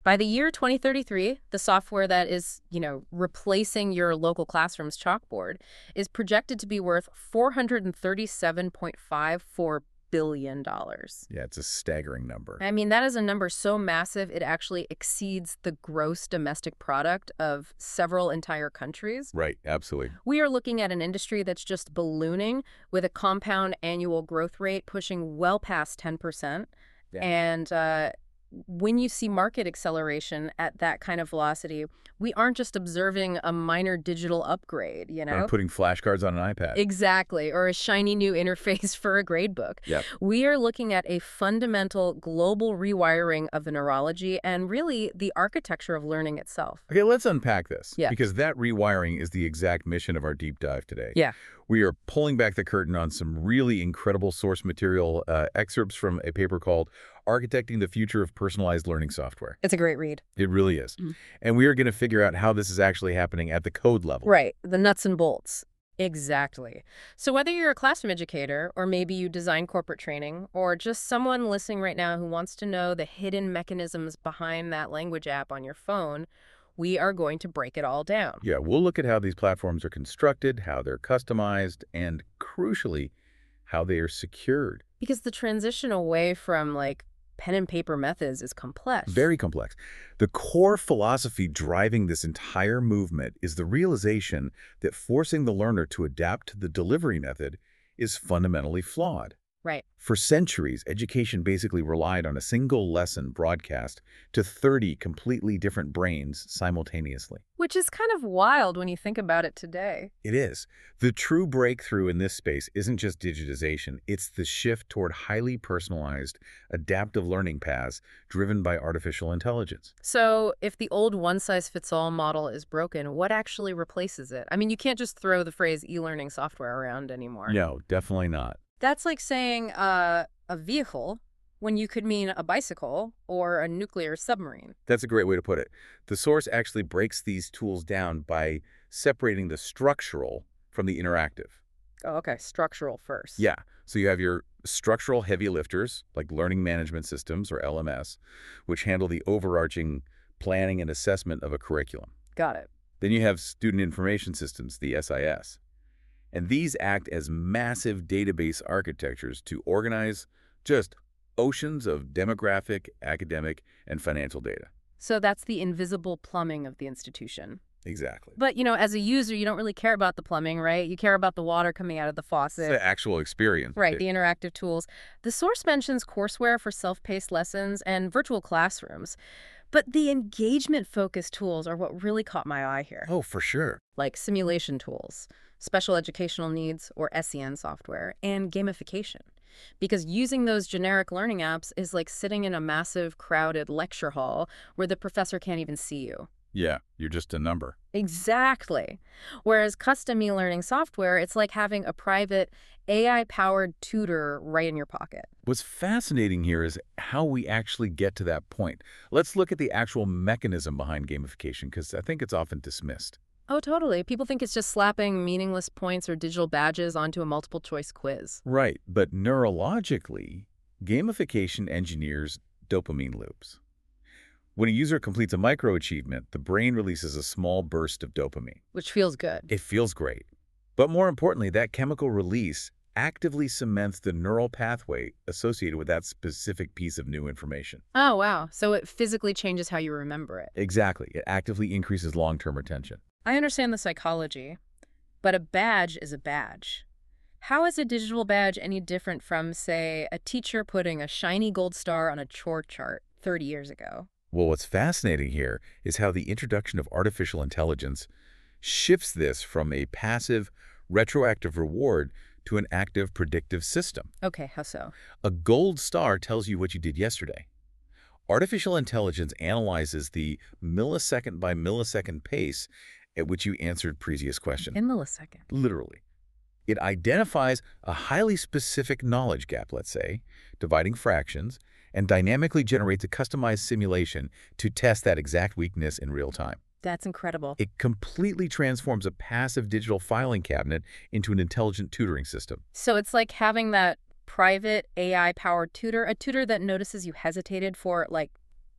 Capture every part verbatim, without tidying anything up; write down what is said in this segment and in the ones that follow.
By the year twenty thirty-three, the software that is, you know, replacing your local classroom's chalkboard is projected to be worth four hundred thirty-seven point five four billion dollars. Yeah, it's a staggering number. I mean, that is a number so massive it actually exceeds the gross domestic product of several entire countries. Right, absolutely. We are looking at an industry that's just ballooning with a compound annual growth rate pushing well past ten percent. Yeah. And uh, when you see market acceleration at that kind of velocity, we aren't just observing a minor digital upgrade, you know? Or putting flashcards on an iPad. Exactly, or a shiny new interface for a gradebook. Yep. We are looking at a fundamental global rewiring of the neurology and really the architecture of learning itself. Okay, let's unpack this. Yeah. Because that rewiring is the exact mission of our deep dive today. Yeah. We are pulling back the curtain on some really incredible source material, uh, excerpts from a paper called Architecting the Future of Personalized Learning Software. It's a great read. It really is. Mm. And we are going to figure out how this is actually happening at the code level. Right, the nuts and bolts. Exactly. So whether you're a classroom educator, or maybe you design corporate training, or just someone listening right now who wants to know the hidden mechanisms behind that language app on your phone, we are going to break it all down. Yeah, we'll look at how these platforms are constructed, how they're customized, and crucially, how they are secured. Because the transition away from, like, pen and paper methods is complex. Very complex. The core philosophy driving this entire movement is the realization that forcing the learner to adapt to the delivery method is fundamentally flawed. Right. For centuries, education basically relied on a single lesson broadcast to thirty completely different brains simultaneously. Which is kind of wild when you think about it today. It is. The true breakthrough in this space isn't just digitization, it's the shift toward highly personalized, adaptive learning paths driven by artificial intelligence. So if the old one-size-fits-all model is broken, what actually replaces it? I mean, you can't just throw the phrase e-learning software around anymore. No, definitely not. That's like saying uh, a vehicle when you could mean a bicycle or a nuclear submarine. That's a great way to put it. The source actually breaks these tools down by separating the structural from the interactive. Oh, okay. Structural first. Yeah. So you have your structural heavy lifters, like learning management systems, or L M S, which handle the overarching planning and assessment of a curriculum. Got it. Then you have student information systems, the S I S. And these act as massive database architectures to organize just oceans of demographic, academic, and financial data. So that's the invisible plumbing of the institution. Exactly. But, you know, as a user, you don't really care about the plumbing, right? You care about the water coming out of the faucet. It's the actual experience. Right, It- the interactive tools. The source mentions courseware for self-paced lessons and virtual classrooms. But the engagement-focused tools are what really caught my eye here. Oh, for sure. Like simulation tools, special educational needs, or S E N software, and gamification. Because using those generic learning apps is like sitting in a massive, crowded lecture hall where the professor can't even see you. Yeah, you're just a number. Exactly. Whereas custom e-learning software, it's like having a private A I-powered tutor right in your pocket. What's fascinating here is how we actually get to that point. Let's look at the actual mechanism behind gamification, because I think it's often dismissed. Oh, totally. People think it's just slapping meaningless points or digital badges onto a multiple-choice quiz. Right, but neurologically, gamification engineers dopamine loops. When a user completes a microachievement, the brain releases a small burst of dopamine. Which feels good. It feels great. But more importantly, that chemical release actively cements the neural pathway associated with that specific piece of new information. Oh, wow. So it physically changes how you remember it. Exactly. It actively increases long-term retention. I understand the psychology, but a badge is a badge. How is a digital badge any different from, say, a teacher putting a shiny gold star on a chore chart thirty years ago? Well, what's fascinating here is how the introduction of artificial intelligence shifts this from a passive, retroactive reward to an active, predictive system. Okay, how so? A gold star tells you what you did yesterday. Artificial intelligence analyzes the millisecond by millisecond pace at which you answered previous questions. In millisecond. Literally. It identifies a highly specific knowledge gap, let's say, dividing fractions, and dynamically generates a customized simulation to test that exact weakness in real time. That's incredible. It completely transforms a passive digital filing cabinet into an intelligent tutoring system. So it's like having that private A I-powered tutor, a tutor that notices you hesitated for, like,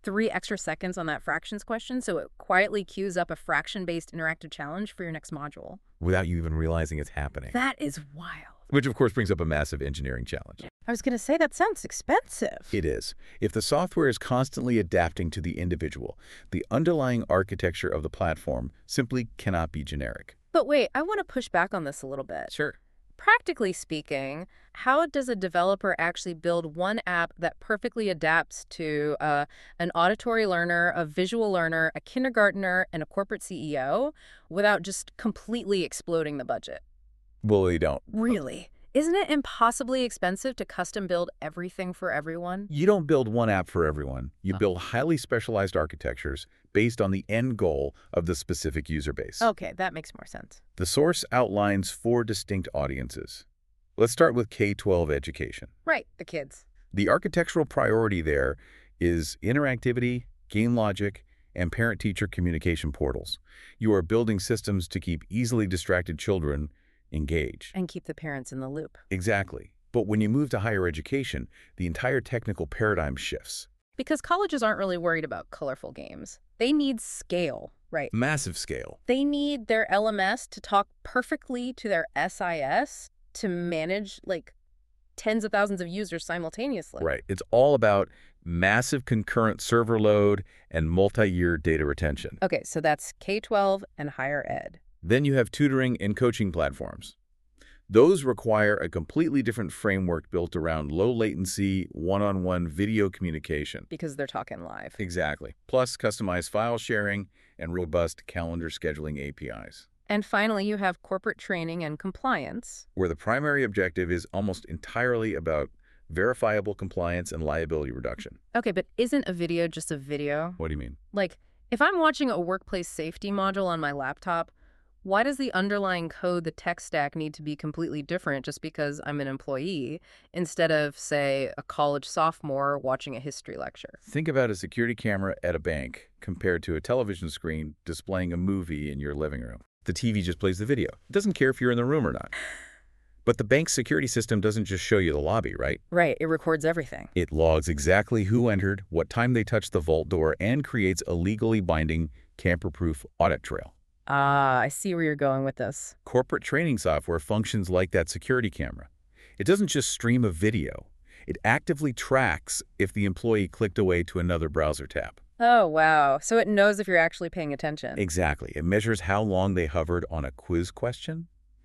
three extra seconds on that fractions question, so it quietly queues up a fraction-based interactive challenge for your next module. Without you even realizing it's happening. That is wild. Which, of course, brings up a massive engineering challenge. I was going to say, that sounds expensive. It is. If the software is constantly adapting to the individual, the underlying architecture of the platform simply cannot be generic. But wait, I want to push back on this a little bit. Sure. Practically speaking, how does a developer actually build one app that perfectly adapts to uh, an auditory learner, a visual learner, a kindergartner, and a corporate C E O without just completely exploding the budget? Well, they don't. Really? Isn't it impossibly expensive to custom build everything for everyone? You don't build one app for everyone. You build highly specialized architectures based on the end goal of the specific user base. Okay, that makes more sense. The source outlines four distinct audiences. Let's start with K twelve education. Right, the kids. The architectural priority there is interactivity, game logic, and parent-teacher communication portals. You are building systems to keep easily distracted children engaged. And keep the parents in the loop. Exactly. But when you move to higher education, the entire technical paradigm shifts. Because colleges aren't really worried about colorful games. They need scale, right? Massive scale. They need their L M S to talk perfectly to their S I S to manage, like, tens of thousands of users simultaneously. Right. It's all about massive concurrent server load and multi-year data retention. Okay, so that's K twelve and higher ed. Then you have tutoring and coaching platforms. Those require a completely different framework built around low-latency, one-on-one video communication. Because they're talking live. Exactly. Plus customized file sharing and robust calendar scheduling A P Is. And finally, you have corporate training and compliance. Where the primary objective is almost entirely about verifiable compliance and liability reduction. Okay, but isn't a video just a video? What do you mean? Like, if I'm watching a workplace safety module on my laptop, why does the underlying code, the tech stack, need to be completely different just because I'm an employee instead of, say, a college sophomore watching a history lecture? Think about a security camera at a bank compared to a television screen displaying a movie in your living room. The T V just plays the video. It doesn't care if you're in the room or not. But the bank's security system doesn't just show you the lobby, right? Right, it records everything. It logs exactly who entered, what time they touched the vault door, and creates a legally binding, tamper-proof audit trail. Ah, I see where you're going with this. Corporate training software functions like that security camera. It doesn't just stream a video. It actively tracks if the employee clicked away to another browser tab. Oh, wow. So it knows if you're actually paying attention. Exactly. It measures how long they hovered on a quiz question.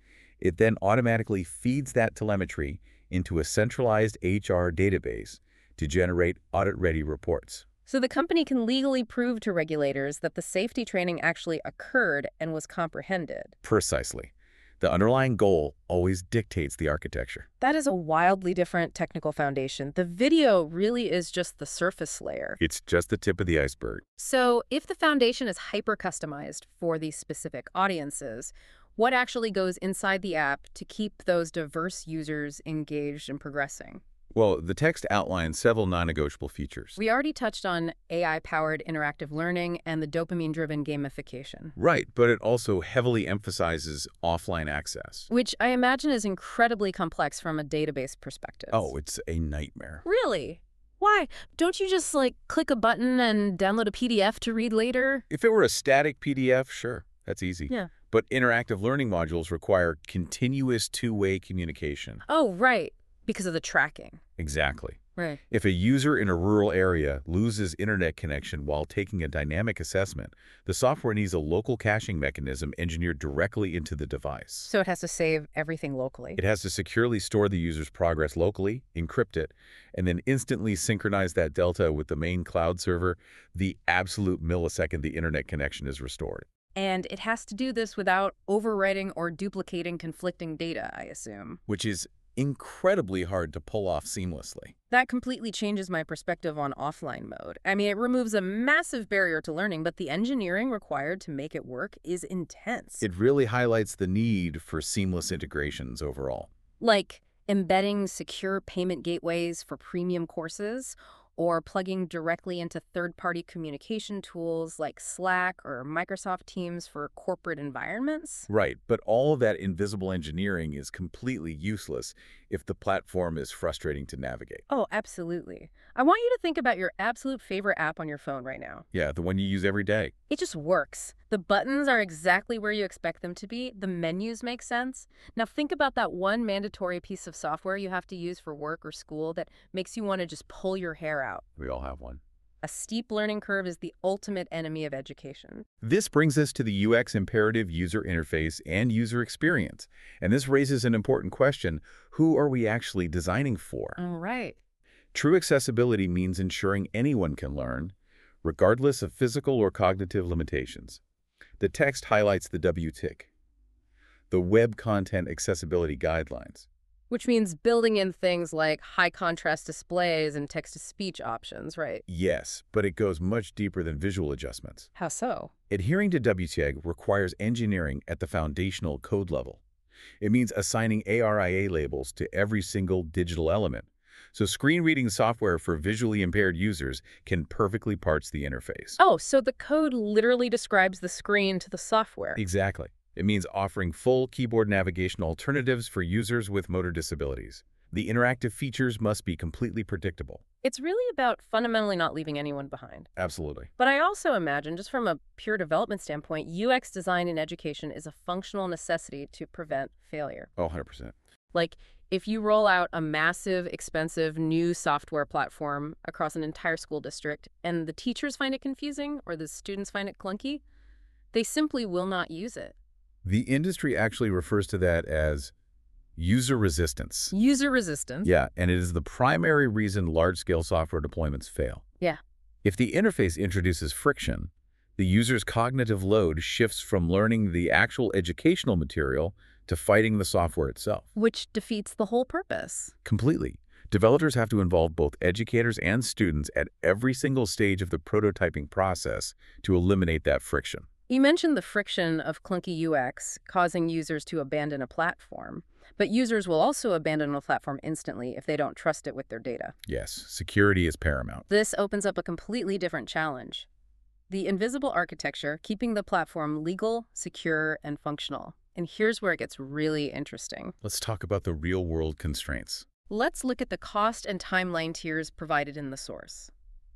It then automatically feeds that telemetry into a centralized H R database to generate audit-ready reports. So the company can legally prove to regulators that the safety training actually occurred and was comprehended. Precisely. The underlying goal always dictates the architecture. That is a wildly different technical foundation. The video really is just the surface layer. It's just the tip of the iceberg. So if the foundation is hyper-customized for these specific audiences, what actually goes inside the app to keep those diverse users engaged and progressing? Well, the text outlines several non-negotiable features. We already touched on A I-powered interactive learning and the dopamine-driven gamification. Right, but it also heavily emphasizes offline access. Which I imagine is incredibly complex from a database perspective. Oh, it's a nightmare. Really? Why? Don't you just, like, click a button and download a P D F to read later? If it were a static P D F, sure, that's easy. Yeah. But interactive learning modules require continuous two-way communication. Oh, right. Because of the tracking. Exactly. Right. If a user in a rural area loses internet connection while taking a dynamic assessment, the software needs a local caching mechanism engineered directly into the device. So it has to save everything locally. It has to securely store the user's progress locally, encrypt it, and then instantly synchronize that delta with the main cloud server the absolute millisecond the internet connection is restored. And it has to do this without overwriting or duplicating conflicting data, I assume. Which is incredibly hard to pull off seamlessly. That completely changes my perspective on offline mode. I mean, it removes a massive barrier to learning, but the engineering required to make it work is intense. It really highlights the need for seamless integrations overall. Like embedding secure payment gateways for premium courses, or plugging directly into third-party communication tools like Slack or Microsoft Teams for corporate environments. Right, but all of that invisible engineering is completely useless if the platform is frustrating to navigate. Oh, absolutely. I want you to think about your absolute favorite app on your phone right now. Yeah, the one you use every day. It just works. The buttons are exactly where you expect them to be. The menus make sense. Now think about that one mandatory piece of software you have to use for work or school that makes you want to just pull your hair out. We all have one. A steep learning curve is the ultimate enemy of education. This brings us to the U X imperative user interface and user experience. And this raises an important question. Who are we actually designing for? All right. True accessibility means ensuring anyone can learn, regardless of physical or cognitive limitations. The text highlights the W T I C, the Web Content Accessibility Guidelines. Which means building in things like high contrast displays and text-to-speech options, right? Yes, but it goes much deeper than visual adjustments. How so? Adhering to W T I C requires engineering at the foundational code level. It means assigning A R I A labels to every single digital element. So screen reading software for visually impaired users can perfectly parse the interface. Oh, so the code literally describes the screen to the software. Exactly. It means offering full keyboard navigation alternatives for users with motor disabilities. The interactive features must be completely predictable. It's really about fundamentally not leaving anyone behind. Absolutely. But I also imagine, just from a pure development standpoint, U X design in education is a functional necessity to prevent failure. Oh, one hundred percent. Like, if you roll out a massive, expensive new software platform across an entire school district and the teachers find it confusing or the students find it clunky, they simply will not use it. The industry actually refers to that as user resistance. User resistance? Yeah, and it is the primary reason large-scale software deployments fail. Yeah. If the interface introduces friction, the user's cognitive load shifts from learning the actual educational material to fighting the software itself. Which defeats the whole purpose. Completely. Developers have to involve both educators and students at every single stage of the prototyping process to eliminate that friction. You mentioned the friction of clunky U X causing users to abandon a platform, but users will also abandon a platform instantly if they don't trust it with their data. Yes, security is paramount. This opens up a completely different challenge. The invisible architecture, keeping the platform legal, secure, and functional. And here's where it gets really interesting. Let's talk about the real-world constraints. Let's look at the cost and timeline tiers provided in the source.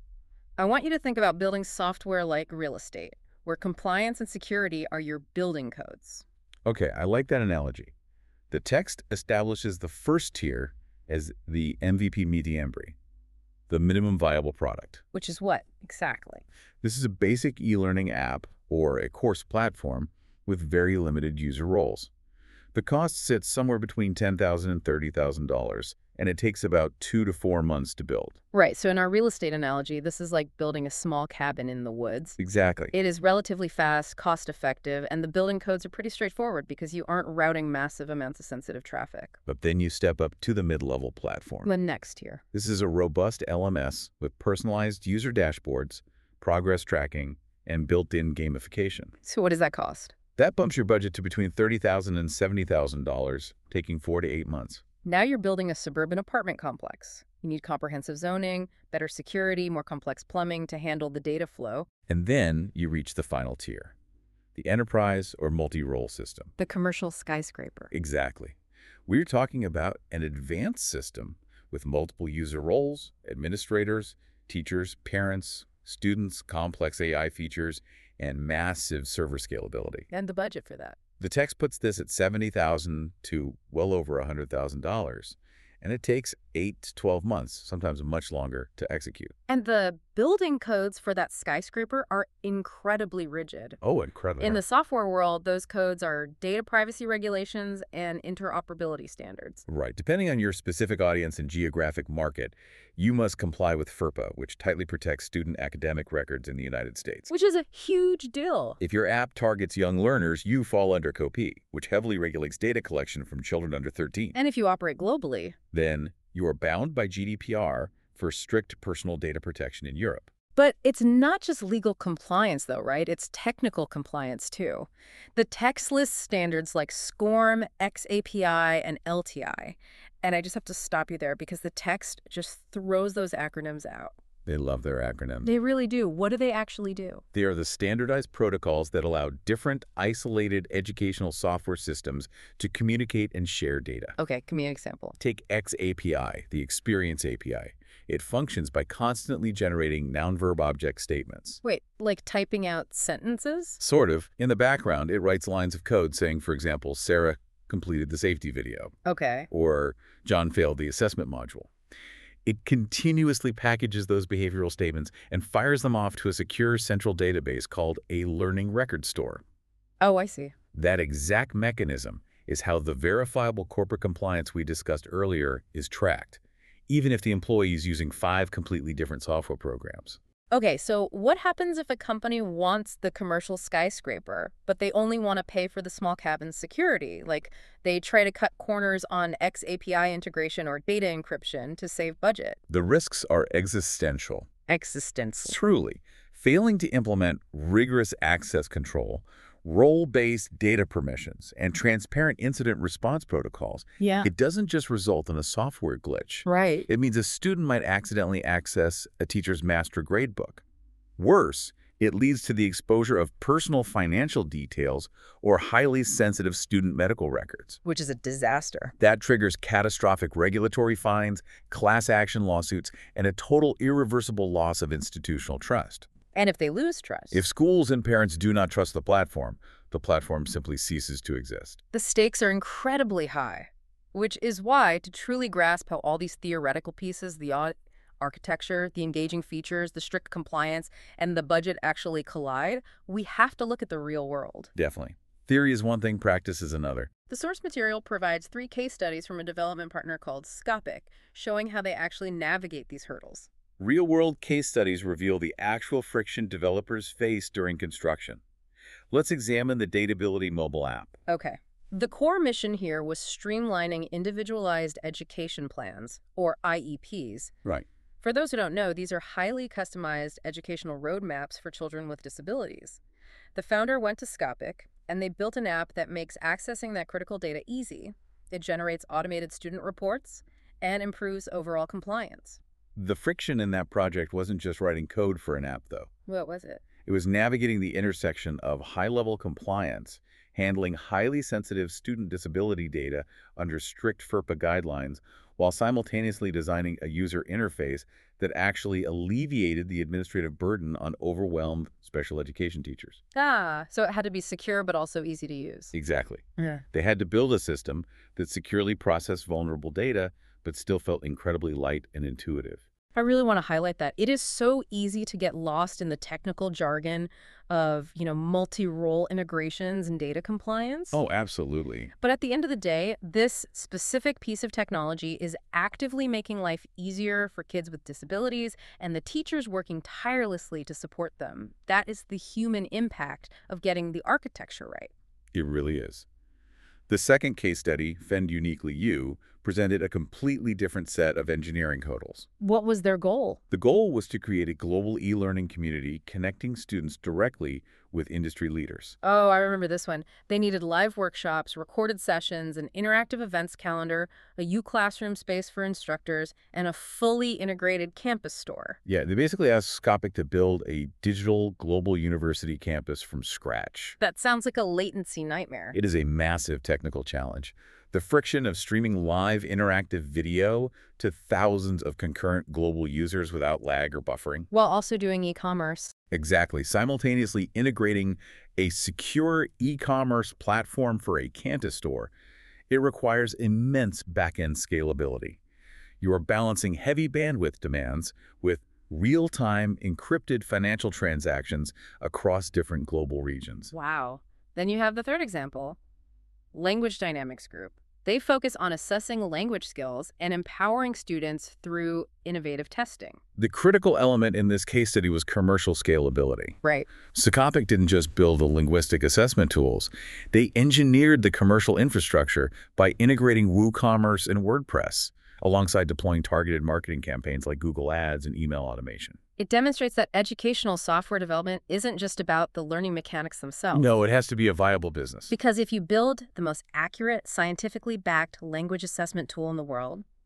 I want you to think about building software like real estate, where compliance and security are your building codes. Okay, I like that analogy. The text establishes the first tier as the M V P Mediembri, the minimum viable product. Which is what, exactly? This is a basic e-learning app or a course platform with very limited user roles. The cost sits somewhere between ten thousand dollars and thirty thousand dollars, and it takes about two to four months to build. Right, so in our real estate analogy, this is like building a small cabin in the woods. Exactly. It is relatively fast, cost-effective, and the building codes are pretty straightforward because you aren't routing massive amounts of sensitive traffic. But then you step up to the mid-level platform. The next tier. This is a robust L M S with personalized user dashboards, progress tracking, and built-in gamification. So what does that cost? That bumps your budget to between thirty thousand dollars and seventy thousand dollars, taking four to eight months. Now you're building a suburban apartment complex. You need comprehensive zoning, better security, more complex plumbing to handle the data flow. And then you reach the final tier, the enterprise or multi-role system. The commercial skyscraper. Exactly. We're talking about an advanced system with multiple user roles, administrators, teachers, parents, students, complex A I features, and massive server scalability. And the budget for that. The text puts this at seventy thousand dollars to well over one hundred thousand dollars, and it takes eight to twelve months, sometimes much longer, to execute. And the building codes for that skyscraper are incredibly rigid. Oh, incredible. In the software world, those codes are data privacy regulations and interoperability standards. Right. Depending on your specific audience and geographic market, you must comply with FERPA, which tightly protects student academic records in the United States. Which is a huge deal. If your app targets young learners, you fall under COPI, which heavily regulates data collection from children under thirteen. And if you operate globally, then you are bound by G D P R for strict personal data protection in Europe. But it's not just legal compliance, though, right? It's technical compliance, too. The text lists standards like SCORM, X A P I, and L T I. And I just have to stop you there because the text just throws those acronyms out. They love their acronyms. They really do. What do they actually do? They are the standardized protocols that allow different isolated educational software systems to communicate and share data. Okay, give me an example. Take X A P I, the Experience A P I. It functions by constantly generating noun-verb-object statements. Wait, like typing out sentences? Sort of. In the background, it writes lines of code saying, for example, Sarah completed the safety video, Okay. or John failed the assessment module. It continuously packages those behavioral statements and fires them off to a secure central database called a learning record store. Oh, I see. That exact mechanism is how the verifiable corporate compliance we discussed earlier is tracked, even if the employee is using five completely different software programs. Okay, so what happens if a company wants the commercial skyscraper, but they only want to pay for the small cabin security? Like, they try to cut corners on X A P I integration or data encryption to save budget. The risks are existential. Existential. Truly, failing to implement rigorous access control, role-based data permissions, and transparent incident response protocols, Yeah. it doesn't just result in a software glitch. Right. It means a student might accidentally access a teacher's master gradebook. Worse, it leads to the exposure of personal financial details or highly sensitive student medical records. Which is a disaster. That triggers catastrophic regulatory fines, class action lawsuits, and a total irreversible loss of institutional trust. And if they lose trust, If schools and parents do not trust the platform, the platform simply ceases to exist. the stakes are incredibly high, which is why, to truly grasp how all these theoretical pieces, the au- architecture, the engaging features, the strict compliance, and the budget actually collide, we have to look at the real world. Definitely. Theory is one thing, practice is another. The source material provides three case studies from a development partner called Scopic, showing how they actually navigate these hurdles. Real-world case studies reveal the actual friction developers face during construction. Let's examine the Datability mobile app. Okay. The core mission here was streamlining individualized education plans, or I E Ps. Right. For those who don't know, these are highly customized educational roadmaps for children with disabilities. The founder went to Scopic, and they built an app that makes accessing that critical data easy. It generates automated student reports and improves overall compliance. The friction in that project wasn't just writing code for an app, though. What was it? It was navigating the intersection of high-level compliance, handling highly sensitive student disability data under strict FERPA guidelines, while simultaneously designing a user interface that actually alleviated the administrative burden on overwhelmed special education teachers. Ah, so it had to be secure but also easy to use. Exactly. Yeah. They had to build a system that securely processed vulnerable data, but still felt incredibly light and intuitive. I really want to highlight that. It is so easy to get lost in the technical jargon of, you know, multi-role integrations and data compliance. Oh, absolutely. But at the end of the day, this specific piece of technology is actively making life easier for kids with disabilities and the teachers working tirelessly to support them. That is the human impact of getting the architecture right. It really is. The second case study, Fend Uniquely You, presented a completely different set of engineering hurdles. What was their goal? The goal was to create a global e-learning community connecting students directly with industry leaders. Oh, I remember this one. They needed live workshops, recorded sessions, an interactive events calendar, a U-Classroom space for instructors, and a fully integrated campus store. Yeah, they basically asked Scopic to build a digital global university campus from scratch. That sounds like a latency nightmare. It is a massive technical challenge. The friction of streaming live interactive video to thousands of concurrent global users without lag or buffering. While also doing e-commerce. Exactly. Simultaneously integrating a secure e-commerce platform for a Cantus store, it requires immense back-end scalability. You are balancing heavy bandwidth demands with real-time encrypted financial transactions across different global regions. Wow. Then you have the third example, Language Dynamics Group. They focus on assessing language skills and empowering students through innovative testing. The critical element in this case study was commercial scalability. Right. Scopic didn't just build the linguistic assessment tools. They engineered the commercial infrastructure by integrating WooCommerce and WordPress, alongside deploying targeted marketing campaigns like Google Ads and email automation. It demonstrates that educational software development isn't just about the learning mechanics themselves. No, it has to be a viable business. Because if you build the most accurate, scientifically backed language assessment tool in the world,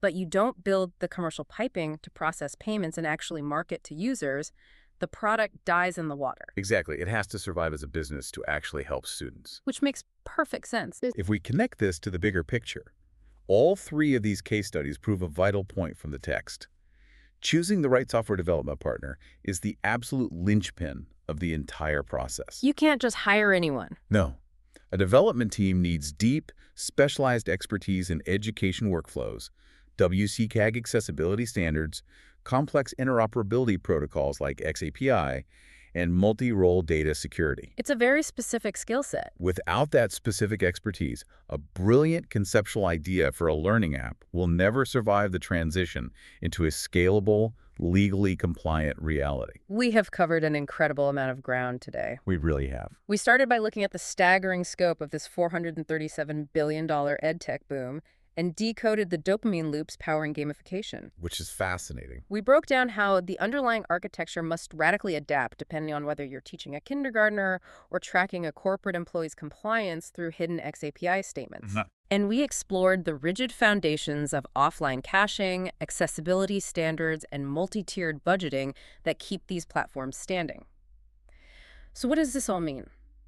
but you don't build the commercial piping to process payments and actually market to users, the product dies in the water. Exactly. It has to survive as a business to actually help students. Which makes perfect sense. If we connect this to the bigger picture, all three of these case studies prove a vital point from the text. Choosing the right software development partner is the absolute linchpin of the entire process. You can't just hire anyone. No. A development team needs deep, specialized expertise in education workflows, W C A G accessibility standards, complex interoperability protocols like X A P I, and multi-role data security. It's a very specific skill set. Without that specific expertise, a brilliant conceptual idea for a learning app will never survive the transition into a scalable, legally compliant reality. We have covered an incredible amount of ground today. We really have. We started by looking at the staggering scope of this four hundred thirty-seven billion dollars edtech boom and decoded the dopamine loops powering gamification. Which is fascinating. We broke down how the underlying architecture must radically adapt depending on whether you're teaching a kindergartner or tracking a corporate employee's compliance through hidden X A P I statements. Mhm. And we explored the rigid foundations of offline caching, accessibility standards, and multi-tiered budgeting that keep these platforms standing. So what does this all mean?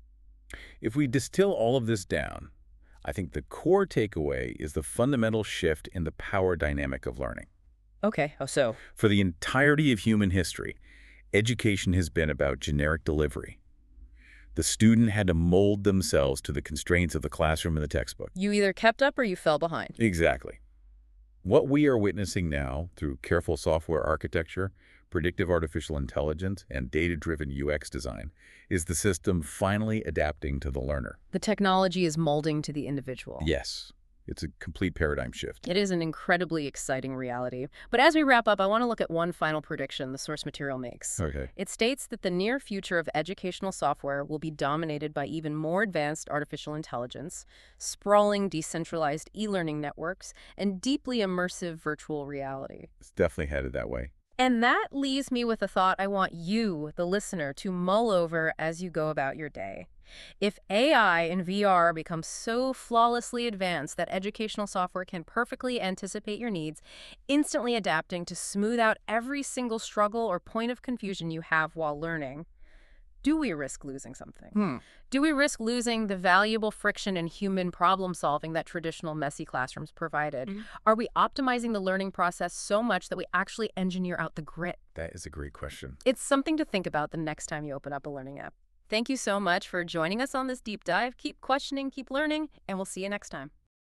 If we distill all of this down, I think the core takeaway is the fundamental shift in the power dynamic of learning. Okay, how so? For the entirety of human history, education has been about generic delivery. The student had to mold themselves to the constraints of the classroom and the textbook. You either kept up or you fell behind. Exactly. What we are witnessing now through careful software architecture, predictive artificial intelligence, and data-driven U X design is the system finally adapting to the learner. The technology is molding to the individual. Yes, it's a complete paradigm shift. It is an incredibly exciting reality. But as we wrap up, I want to look at one final prediction the source material makes. Okay. It states that the near future of educational software will be dominated by even more advanced artificial intelligence, sprawling decentralized e-learning networks, and deeply immersive virtual reality. It's definitely headed that way. And that leaves me with a thought I want you, the listener, to mull over as you go about your day. If A I and V R become so flawlessly advanced that educational software can perfectly anticipate your needs, instantly adapting to smooth out every single struggle or point of confusion you have while learning, do we risk losing something? Hmm. Do we risk losing the valuable friction and human problem solving that traditional messy classrooms provided? Mm-hmm. Are we optimizing the learning process so much that we actually engineer out the grit? That is a great question. It's something to think about the next time you open up a learning app. Thank you so much for joining us on this deep dive. Keep questioning, keep learning, and we'll see you next time.